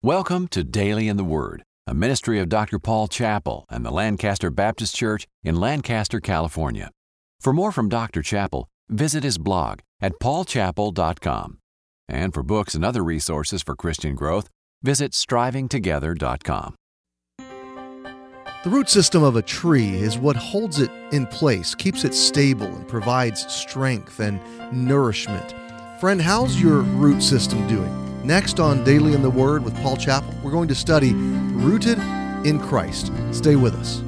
Welcome to Daily in the Word, a ministry of Dr. Paul Chappell and the Lancaster Baptist Church in Lancaster, California. For more from Dr. Chappell, visit his blog at paulchappell.com. And for books and other resources for Christian growth, visit strivingtogether.com. The root system of a tree is what holds it in place, keeps it stable, and provides strength and nourishment. Friend, how's your root system doing? Next on Daily in the Word with Paul Chappell, we're going to study Rooted in Christ. Stay with us.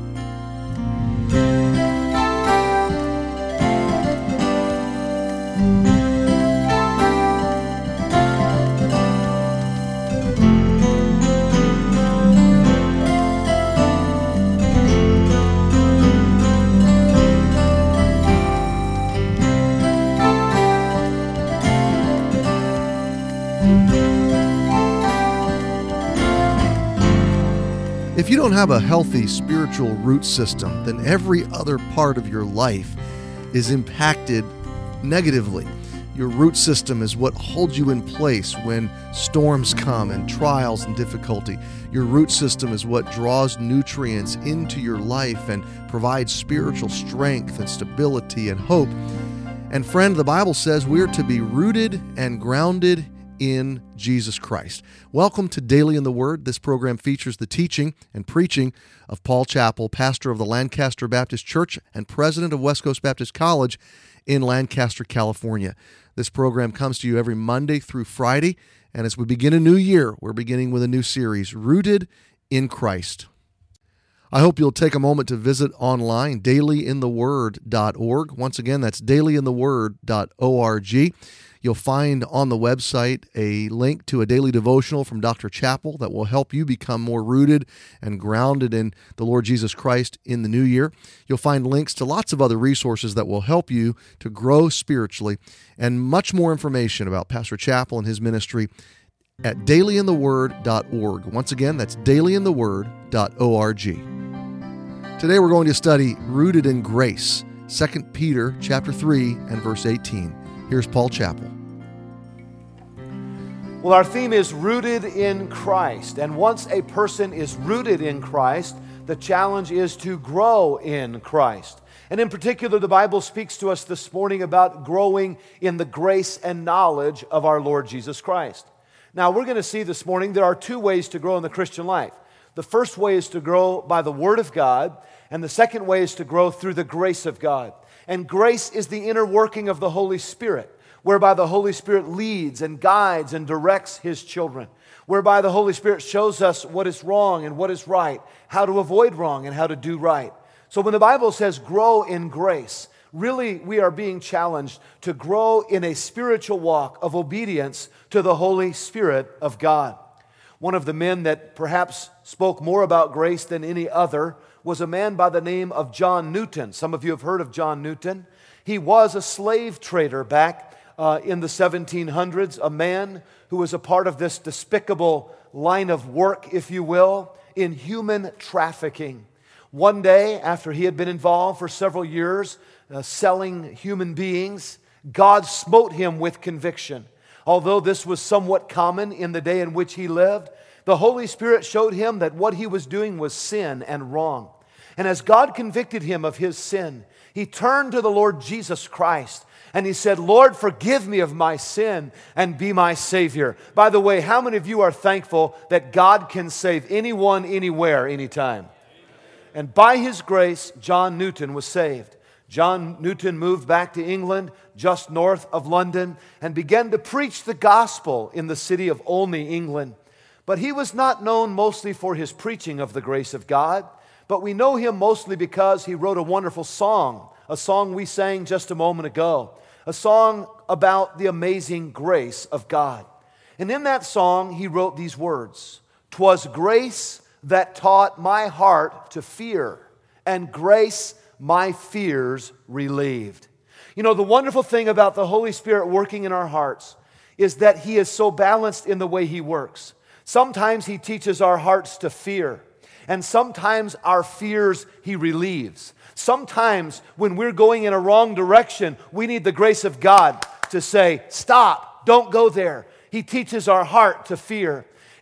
If you don't have a healthy spiritual root system, then every other part of your life is impacted negatively. Your root system is what holds you in place when storms come and trials and difficulty. Your root system is what draws nutrients into your life and provides spiritual strength and stability and hope. And friend, the Bible says we're to be rooted and grounded in Jesus Christ. Welcome to Daily in the Word. This program features the teaching and preaching of Paul Chappell, pastor of the Lancaster Baptist Church and president of West Coast Baptist College in Lancaster, California. This program comes to you every Monday through Friday, and as we begin a new year, we're beginning with a new series, Rooted in Christ. I hope you'll take a moment to visit online, dailyintheword.org. Once again, that's dailyintheword.org. You'll find on the website a link to a daily devotional from Dr. Chappell that will help you become more rooted and grounded in the Lord Jesus Christ in the new year. You'll find links to lots of other resources that will help you to grow spiritually, and much more information about Pastor Chappell and his ministry at dailyintheword.org. Once again, that's dailyintheword.org. Today we're going to study Rooted in Grace, 2 Peter chapter 3 and verse 18. Here's Paul Chappell. Well, our theme is Rooted in Christ. And once a person is rooted in Christ, the challenge is to grow in Christ. And in particular, the Bible speaks to us this morning about growing in the grace and knowledge of our Lord Jesus Christ. Now, we're going to see this morning there are two ways to grow in the Christian life. The first way is to grow by the Word of God, and the second way is to grow through the grace of God. And grace is the inner working of the Holy Spirit, whereby the Holy Spirit leads and guides and directs His children, whereby the Holy Spirit shows us what is wrong and what is right, how to avoid wrong and how to do right. So when the Bible says grow in grace, really we are being challenged to grow in a spiritual walk of obedience to the Holy Spirit of God. One of the men that perhaps spoke more about grace than any other was a man by the name of John Newton. Some of you have heard of John Newton. He was a slave trader back in the 1700s, a man who was a part of this despicable line of work, if you will, in human trafficking. One day, after he had been involved for several years selling human beings, God smote him with conviction. Although this was somewhat common in the day in which he lived, the Holy Spirit showed him that what he was doing was sin and wrong. And as God convicted him of his sin, he turned to the Lord Jesus Christ and he said, Lord, forgive me of my sin and be my Savior. By the way, how many of you are thankful that God can save anyone, anywhere, anytime? And by His grace, John Newton was saved. John Newton moved back to England, just north of London, and began to preach the gospel in the city of Olney, England. But he was not known mostly for his preaching of the grace of God, but we know him mostly because he wrote a wonderful song, a song we sang just a moment ago, a song about the amazing grace of God. And in that song, he wrote these words, "'Twas grace that taught my heart to fear, and grace my fears relieved." You know, the wonderful thing about the Holy Spirit working in our hearts is that He is so balanced in the way He works. Sometimes He teaches our hearts to fear, and sometimes our fears He relieves. Sometimes when we're going in a wrong direction, we need the grace of God to say, stop, don't go there. He teaches our heart to fear.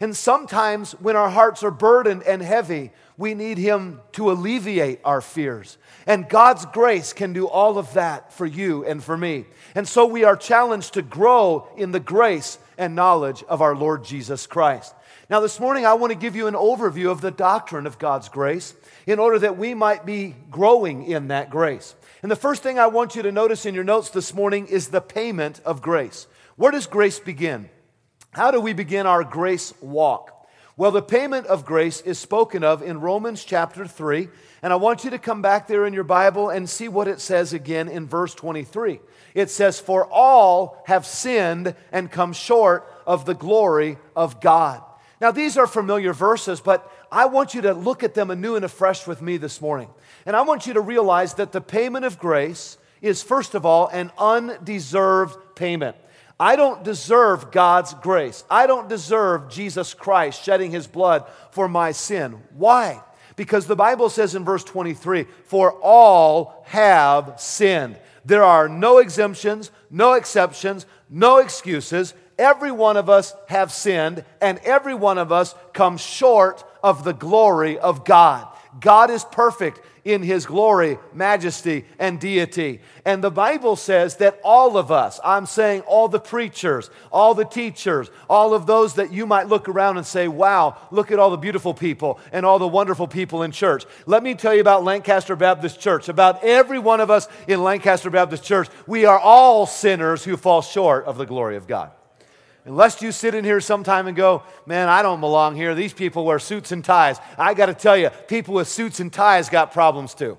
And sometimes when our hearts are burdened and heavy, we need Him to alleviate our fears. And God's grace can do all of that for you and for me. And so we are challenged to grow in the grace and knowledge of our Lord Jesus Christ. Now this morning I want to give you an overview of the doctrine of God's grace in order that we might be growing in that grace. And the first thing I want you to notice in your notes this morning is the payment of grace. Where does grace begin? How do we begin our grace walk? Well, the payment of grace is spoken of in Romans chapter 3, and I want you to come back there in your Bible and see what it says again in verse 23. It says, "For all have sinned and come short of the glory of God." Now, these are familiar verses, but I want you to look at them anew and afresh with me this morning. And I want you to realize that the payment of grace is, first of all, an undeserved payment. I don't deserve God's grace. I don't deserve Jesus Christ shedding His blood for my sin. Why? Because the Bible says in verse 23, "For all have sinned." There are no exemptions, no exceptions, no excuses. Every one of us have sinned, and every one of us comes short of the glory of God. God is perfect in His glory, majesty, and deity. And the Bible says that all of us, I'm saying all the preachers, all the teachers, all of those that you might look around and say, wow, look at all the beautiful people and all the wonderful people in church. Let me tell you about Lancaster Baptist Church. About every one of us in Lancaster Baptist Church, we are all sinners who fall short of the glory of God. Unless you sit in here sometime and go, man, I don't belong here. These people wear suits and ties. I got to tell you, people with suits and ties got problems too.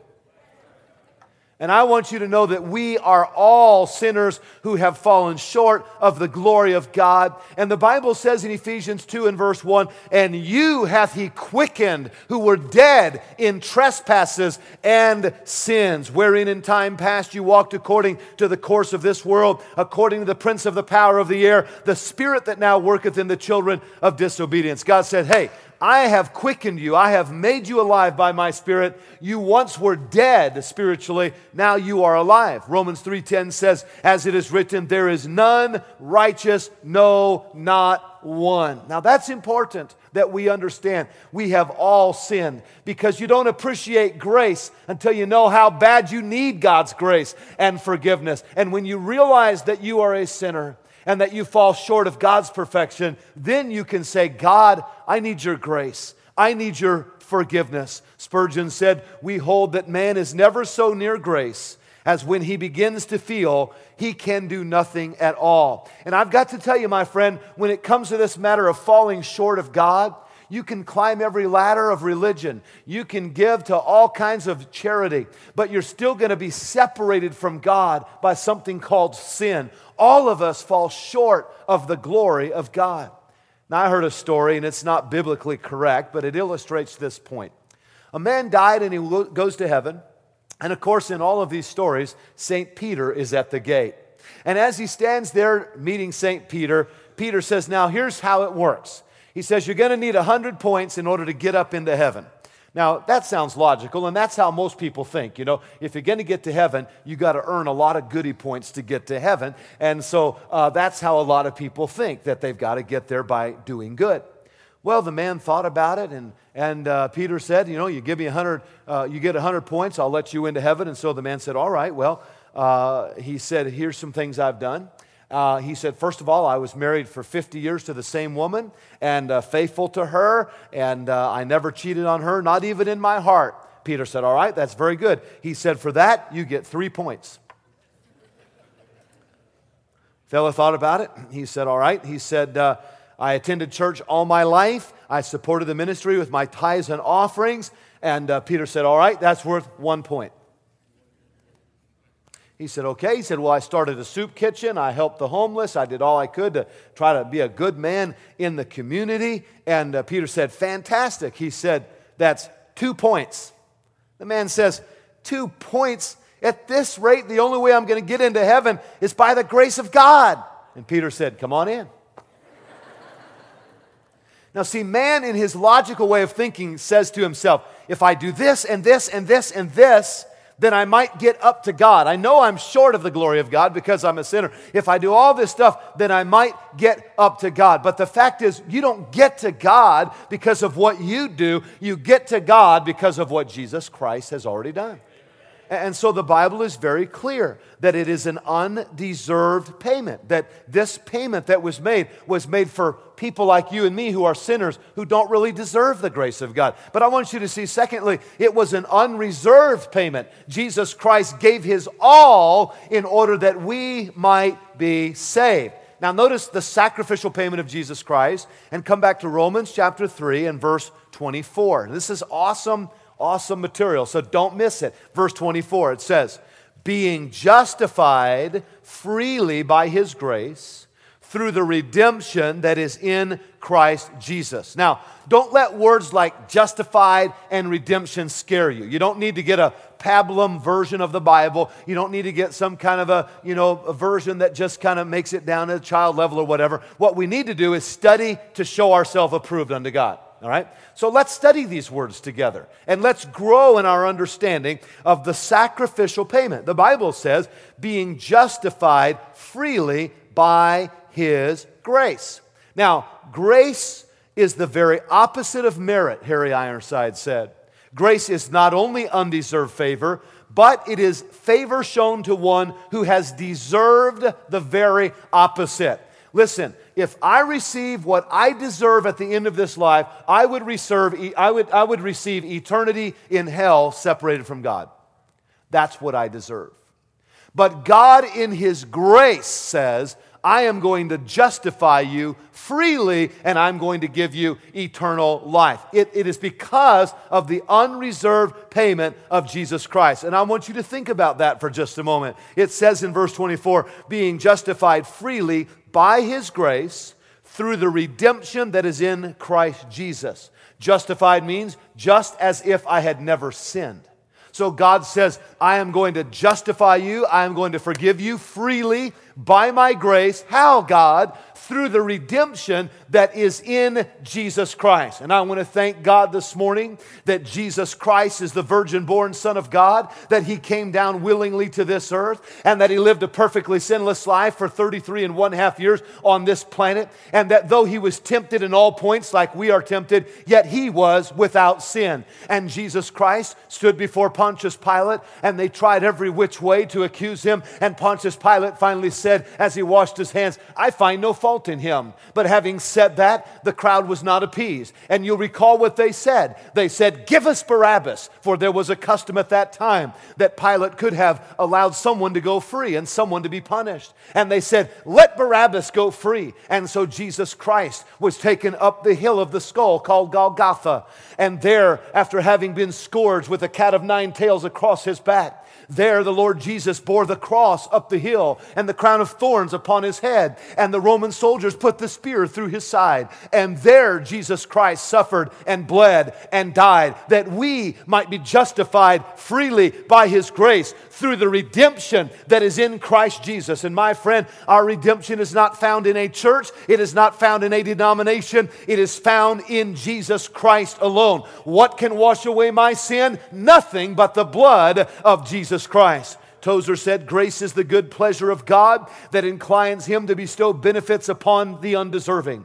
And I want you to know that we are all sinners who have fallen short of the glory of God. And the Bible says in Ephesians 2 and verse 1, "And you hath He quickened who were dead in trespasses and sins, wherein in time past you walked according to the course of this world, according to the prince of the power of the air, the spirit that now worketh in the children of disobedience." God said, hey, I have quickened you. I have made you alive by my Spirit. You once were dead spiritually. Now you are alive. Romans 3:10 says, "As it is written, there is none righteous, no, not one." Now that's important that we understand. We have all sinned because you don't appreciate grace until you know how bad you need God's grace and forgiveness. And when you realize that you are a sinner and that you fall short of God's perfection, then you can say, God, I need your grace. I need your forgiveness. Spurgeon said, "We hold that man is never so near grace as when he begins to feel he can do nothing at all." And I've got to tell you, my friend, when it comes to this matter of falling short of God, you can climb every ladder of religion. You can give to all kinds of charity, but you're still going to be separated from God by something called sin. All of us fall short of the glory of God. Now, I heard a story, and it's not biblically correct, but it illustrates this point. A man died, and he goes to heaven. And of course, in all of these stories, St. Peter is at the gate. And as he stands there meeting St. Peter, Peter says, now here's how it works. He says, you're going to need 100 points in order to get up into heaven. Now, that sounds logical, and that's how most people think. You know, if you're going to get to heaven, you got to earn a lot of goodie points to get to heaven. And so that's how a lot of people think, that they've got to get there by doing good. Well, the man thought about it, and Peter said, you know, you give me 100, you get 100 points, I'll let you into heaven. And so the man said, all right, well, he said, here's some things I've done. He said, first of all, I was married for 50 years to the same woman and faithful to her, and I never cheated on her, not even in my heart. Peter said, all right, that's very good. He said, for that, you get 3 points. Fella thought about it. He said, all right. He said, I attended church all my life. I supported the ministry with my tithes and offerings. And Peter said, all right, that's worth 1 point. He said, okay. He said, well, I started a soup kitchen. I helped the homeless. I did all I could to try to be a good man in the community. And Peter said, fantastic. He said, that's 2 points. The man says, 2 points? At this rate, the only way I'm going to get into heaven is by the grace of God. And Peter said, come on in. Now, see, man in his logical way of thinking says to himself, if I do this and this and this and this, then I might get up to God. I know I'm short of the glory of God because I'm a sinner. If I do all this stuff, then I might get up to God. But the fact is, you don't get to God because of what you do. You get to God because of what Jesus Christ has already done. And so the Bible is very clear that it is an undeserved payment, that this payment that was made for people like you and me who are sinners, who don't really deserve the grace of God. But I want you to see, secondly, it was an unreserved payment. Jesus Christ gave His all in order that we might be saved. Now notice the sacrificial payment of Jesus Christ, and come back to Romans chapter 3 and verse 24. This is awesome material, so don't miss it. Verse 24, it says, being justified freely by His grace through the redemption that is in Christ Jesus. Now, don't let words like justified and redemption scare you. You don't need to get a pablum version of the Bible. You don't need to get some kind of a version that just kind of makes it down to the child level or whatever. What we need to do is study to show ourselves approved unto God. All right? So let's study these words together, and let's grow in our understanding of the sacrificial payment. The Bible says, being justified freely by His grace. Now, grace is the very opposite of merit, Harry Ironside said. Grace is not only undeserved favor, but it is favor shown to one who has deserved the very opposite. Listen, if I receive what I deserve at the end of this life, I would receive eternity in hell separated from God. That's what I deserve. But God in His grace says, I am going to justify you freely, and I'm going to give you eternal life. It is because of the unreserved payment of Jesus Christ. And I want you to think about that for just a moment. It says in verse 24, being justified freely by His grace through the redemption that is in Christ Jesus. Justified means just as if I had never sinned. So God says, I am going to justify you. I am going to forgive you freely by my grace. How, God? Through the redemption that is in Jesus Christ. And I want to thank God this morning that Jesus Christ is the virgin-born Son of God, that He came down willingly to this earth, and that He lived a perfectly sinless life for 33.5 years on this planet, and that though He was tempted in all points like we are tempted, yet He was without sin. And Jesus Christ stood before Pontius Pilate, and they tried every which way to accuse Him, and Pontius Pilate finally said, as he washed his hands, I find no fault in Him. But having said that, the crowd was not appeased. And you'll recall what they said. They said, give us Barabbas, for there was a custom at that time that Pilate could have allowed someone to go free and someone to be punished. And they said, let Barabbas go free. And so Jesus Christ was taken up the hill of the skull called Golgotha. And there, after having been scourged with a cat of 9 tails across His back, there the Lord Jesus bore the cross up the hill and the crown of thorns upon His head, and the Roman soldiers put the spear through His side. And there Jesus Christ suffered and bled and died, that we might be justified freely by His grace through the redemption that is in Christ Jesus. And my friend, our redemption is not found in a church. It is not found in a denomination. It is found in Jesus Christ alone. What can wash away my sin? Nothing but the blood of Jesus Christ. Tozer said, grace is the good pleasure of God that inclines Him to bestow benefits upon the undeserving.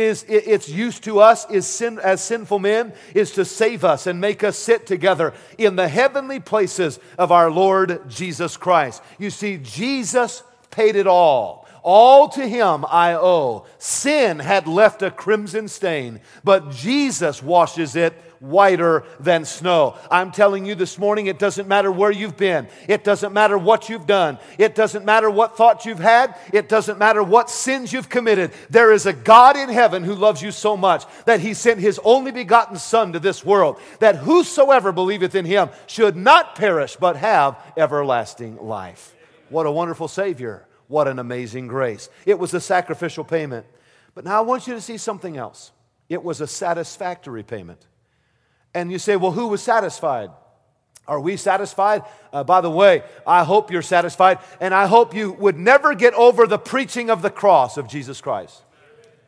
Its use to us as sinful men is to save us and make us sit together in the heavenly places of our Lord Jesus Christ. You see, Jesus paid it all. All to Him I owe. Sin had left a crimson stain, but Jesus washes it whiter than snow. I'm telling you this morning, it doesn't matter where you've been. It doesn't matter what you've done. It doesn't matter what thoughts you've had. It doesn't matter what sins you've committed. There is a God in heaven who loves you so much that He sent His only begotten Son to this world, that whosoever believeth in Him should not perish but have everlasting life. What a wonderful Savior. What an amazing grace. It was a sacrificial payment. But now I want you to see something else. It was a satisfactory payment. And you say, well, who was satisfied? Are we satisfied? By the way, I hope you're satisfied, and I hope you would never get over the preaching of the cross of Jesus Christ.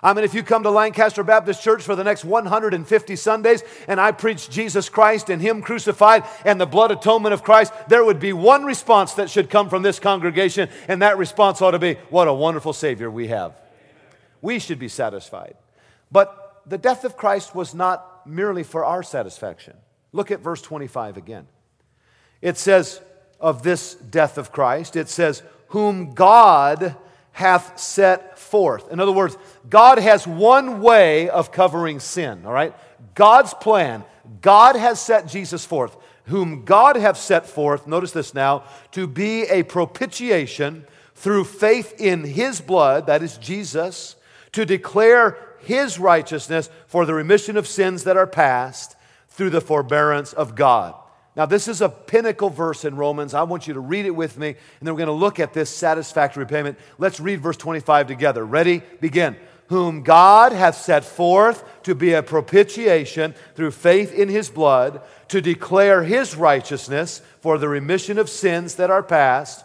I mean, if you come to Lancaster Baptist Church for the next 150 Sundays and I preach Jesus Christ and Him crucified and the blood atonement of Christ, there would be one response that should come from this congregation, and that response ought to be, what a wonderful Savior we have. We should be satisfied. But the death of Christ was not merely for our satisfaction. Look at verse 25 again. It says of this death of Christ, it says, whom God hath set forth. In other words, God has one way of covering sin, all right? God's plan. God has set Jesus forth, whom God hath set forth, notice this now, to be a propitiation through faith in His blood, that is Jesus, to declare His righteousness for the remission of sins that are past through the forbearance of God. Now, this is a pinnacle verse in Romans. I want you to read it with me, and then we're going to look at this satisfactory payment. Let's read verse 25 together. Ready? Begin. Whom God hath set forth to be a propitiation through faith in His blood, to declare His righteousness for the remission of sins that are past.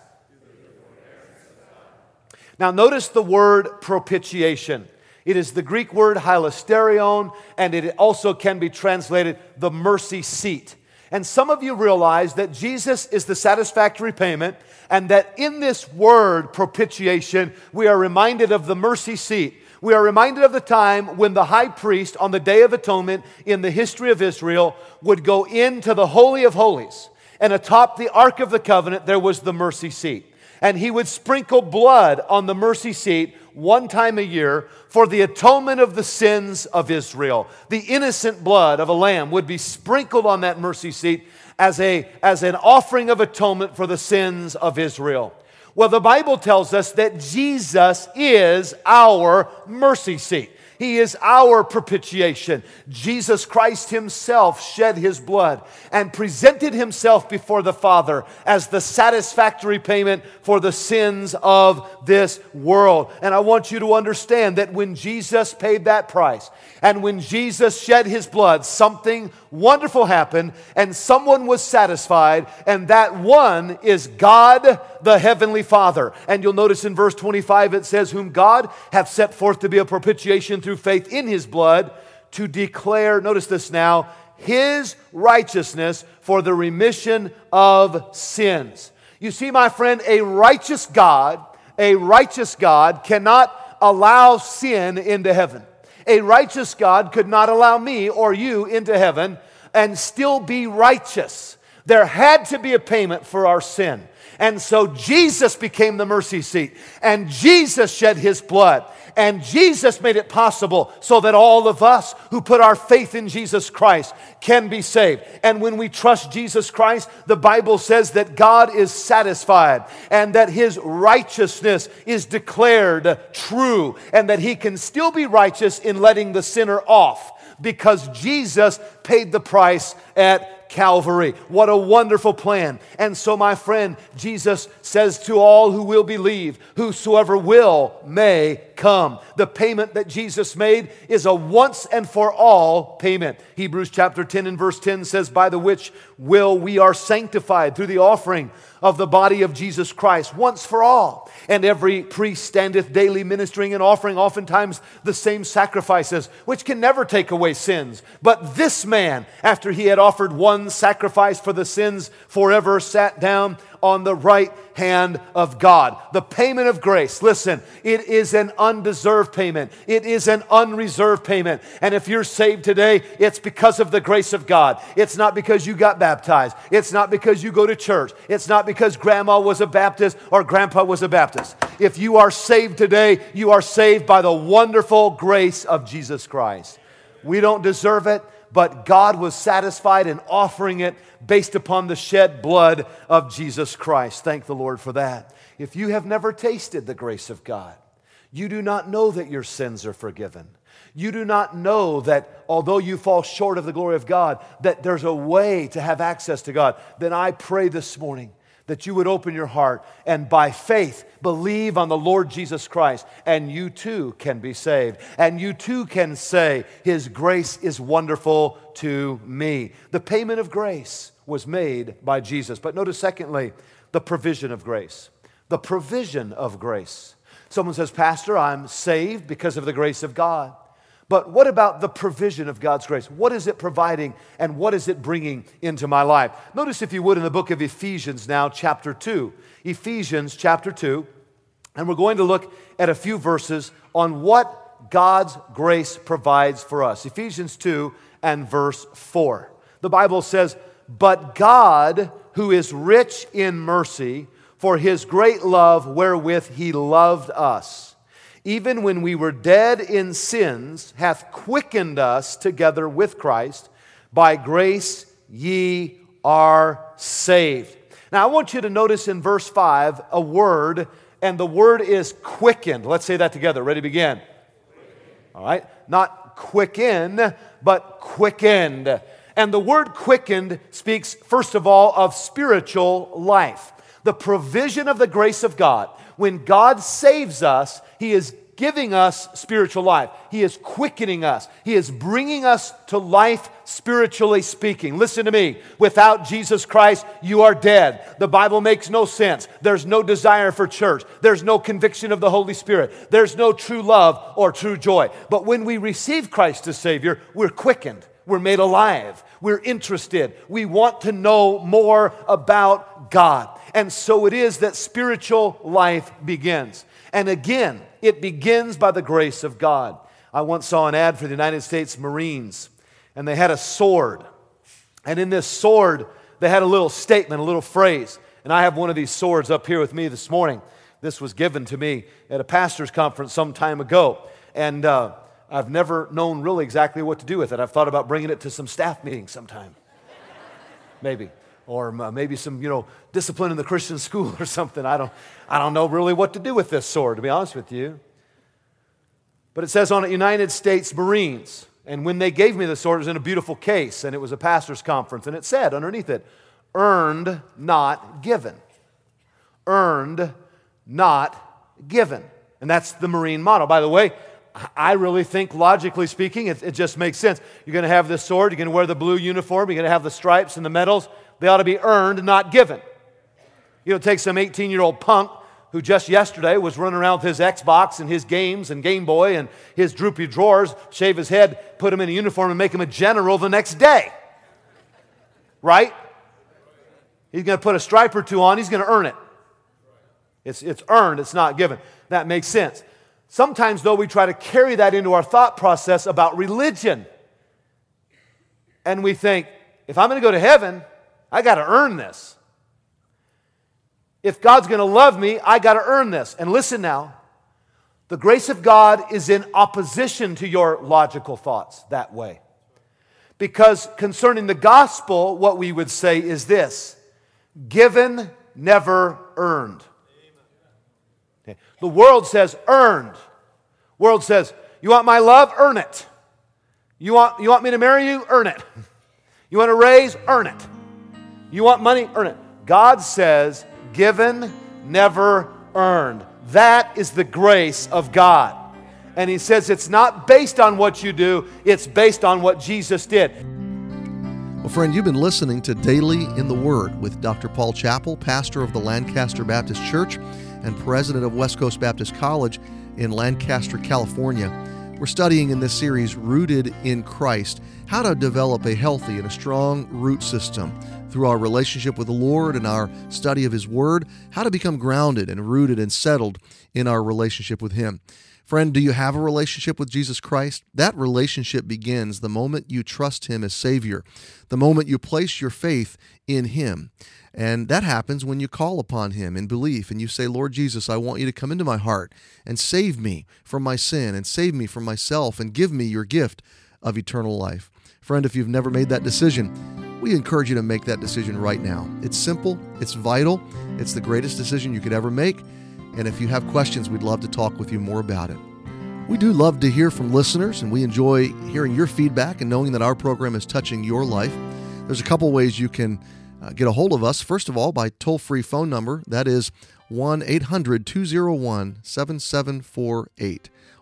Now, notice the word propitiation. It is the Greek word hilasterion, and it also can be translated the mercy seat. And some of you realize that Jesus is the satisfactory payment, and that in this word propitiation, we are reminded of the mercy seat. We are reminded of the time when the high priest on the Day of Atonement in the history of Israel would go into the Holy of Holies, and atop the Ark of the Covenant there was the mercy seat. And he would sprinkle blood on the mercy seat one time a year for the atonement of the sins of Israel. The innocent blood of a lamb would be sprinkled on that mercy seat as an offering of atonement for the sins of Israel. Well, the Bible tells us that Jesus is our mercy seat. He is our propitiation. Jesus Christ Himself shed His blood and presented Himself before the Father as the satisfactory payment for the sins of this world. And I want you to understand that when Jesus paid that price and when Jesus shed His blood, something wonderful happened and someone was satisfied, and that one is God the Heavenly Father. And you'll notice in verse 25 it says, whom God hath set forth to be a propitiation through faith in His blood, to declare, notice this now, His righteousness for the remission of sins. You see, my friend, a righteous God cannot allow sin into heaven. A righteous God could not allow me or you into heaven and still be righteous. There had to be a payment for our sin. And so Jesus became the mercy seat, and Jesus shed His blood, and Jesus made it possible so that all of us who put our faith in Jesus Christ can be saved. And when we trust Jesus Christ, the Bible says that God is satisfied and that His righteousness is declared true, and that He can still be righteous in letting the sinner off because Jesus paid the price at Calvary. What a wonderful plan. And so, my friend, Jesus says to all who will believe, whosoever will may come. The payment that Jesus made is a once and for all payment. Hebrews chapter 10 and verse 10 says, by the which will we are sanctified through the offering of the body of Jesus Christ once for all. And every priest standeth daily ministering and offering oftentimes the same sacrifices, which can never take away sins. But this man, after he had offered one sacrifice for the sins forever, sat down on the right hand of God. The payment of grace, listen, it is an undeserved payment. It is an unreserved payment. And if you're saved today, it's because of the grace of God. It's not because you got baptized. It's not because you go to church. It's not because grandma was a Baptist or grandpa was a Baptist. If you are saved today, you are saved by the wonderful grace of Jesus Christ. We don't deserve it, but God was satisfied in offering it based upon the shed blood of Jesus Christ. Thank the Lord for that. If you have never tasted the grace of God, you do not know that your sins are forgiven. You do not know that although you fall short of the glory of God, that there's a way to have access to God. Then I pray this morning that you would open your heart and by faith believe on the Lord Jesus Christ, and you too can be saved. And you too can say, His grace is wonderful to me. The payment of grace was made by Jesus. But notice secondly, the provision of grace. The provision of grace. Someone says, Pastor, I'm saved because of the grace of God. But what about the provision of God's grace? What is it providing and what is it bringing into my life? Notice, if you would, in the book of Ephesians now, chapter 2. Ephesians chapter 2. And we're going to look at a few verses on what God's grace provides for us. Ephesians 2 and verse 4. The Bible says, "But God, who is rich in mercy, for His great love wherewith He loved us, even when we were dead in sins, hath quickened us together with Christ. By grace ye are saved." Now I want you to notice in verse 5 a word, and the word is quickened. Let's say that together. Ready, begin. All right? Not quicken, but quickened. And the word quickened speaks, first of all, of spiritual life. The provision of the grace of God. When God saves us, He is giving us spiritual life. He is quickening us. He is bringing us to life, spiritually speaking. Listen to me. Without Jesus Christ, you are dead. The Bible makes no sense. There's no desire for church. There's no conviction of the Holy Spirit. There's no true love or true joy. But when we receive Christ as Savior, we're quickened. We're made alive. We're interested. We want to know more about God. And so it is that spiritual life begins. And again, it begins by the grace of God. I once saw an ad for the United States Marines, and they had a sword. And in this sword, they had a little statement, a little phrase. And I have one of these swords up here with me this morning. This was given to me at a pastor's conference some time ago. And I've never known really exactly what to do with it. I've thought about bringing it to some staff meetings sometime. Maybe. Or maybe some, discipline in the Christian school or something. I don't know really what to do with this sword, to be honest with you. But it says on it, United States Marines. And when they gave me the sword, it was in a beautiful case, and it was a pastor's conference. And it said underneath it, "Earned, not given." Earned, not given. And that's the Marine motto. By the way, I really think, logically speaking, it just makes sense. You're going to have this sword, you're going to wear the blue uniform, you're going to have the stripes and the medals. They ought to be earned, not given. Take some 18-year-old punk who just yesterday was running around with his Xbox and his games and Game Boy and his droopy drawers, shave his head, put him in a uniform and make him a general the next day. Right? He's going to put a stripe or two on, he's going to earn it. It's earned, it's not given. That makes sense. Sometimes, though, we try to carry that into our thought process about religion. And we think, if I'm going to go to heaven, I got to earn this. If God's going to love me, I got to earn this. And listen now, the grace of God is in opposition to your logical thoughts that way. Because concerning the gospel, what we would say is this: given, never earned. Okay. The world says earned. The world says, you want my love? Earn it. You want me to marry you? Earn it. You want a raise? Earn it. You want money? Earn it. God says, given, never earned. That is the grace of God. And He says it's not based on what you do, it's based on what Jesus did. Well, friend, you've been listening to Daily in the Word with Dr. Paul Chappell, pastor of the Lancaster Baptist Church and president of West Coast Baptist College in Lancaster, California. We're studying in this series, Rooted in Christ, how to develop a healthy and a strong root system through our relationship with the Lord and our study of His Word, how to become grounded and rooted and settled in our relationship with Him. Friend, do you have a relationship with Jesus Christ? That relationship begins the moment you trust Him as Savior, the moment you place your faith in Him. And that happens when you call upon Him in belief and you say, Lord Jesus, I want you to come into my heart and save me from my sin and save me from myself and give me your gift of eternal life. Friend, if you've never made that decision, we encourage you to make that decision right now. It's simple, it's vital, it's the greatest decision you could ever make. And if you have questions, we'd love to talk with you more about it. We do love to hear from listeners, and we enjoy hearing your feedback and knowing that our program is touching your life. There's a couple ways you can get a hold of us. First of all, by toll-free phone number. That is 1-800-201-7748.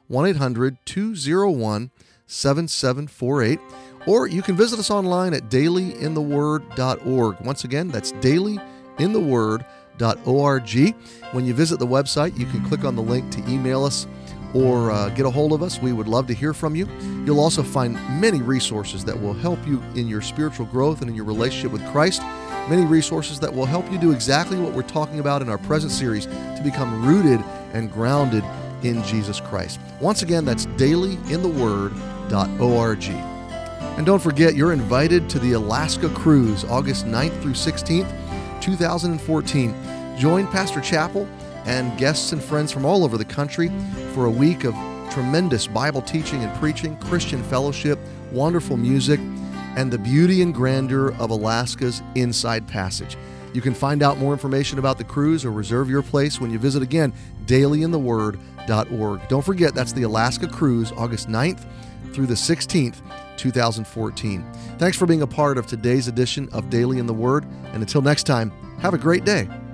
1-800-201-7748. Or you can visit us online at dailyintheword.org. Once again, that's dailyintheword.org. When you visit the website, you can click on the link to email us or get a hold of us. We would love to hear from you. You'll also find many resources that will help you in your spiritual growth and in your relationship with Christ. Many resources that will help you do exactly what we're talking about in our present series, to become rooted and grounded in Jesus Christ. Once again, that's dailyintheword.org. And don't forget, you're invited to the Alaska Cruise, August 9th through 16th, 2014. Join Pastor Chappell and guests and friends from all over the country for a week of tremendous Bible teaching and preaching, Christian fellowship, wonderful music, and the beauty and grandeur of Alaska's Inside Passage. You can find out more information about the cruise or reserve your place when you visit, again, dailyintheword.org. Don't forget, that's the Alaska Cruise, August 9th through the 16th, 2014. Thanks for being a part of today's edition of Daily in the Word, and until next time, have a great day.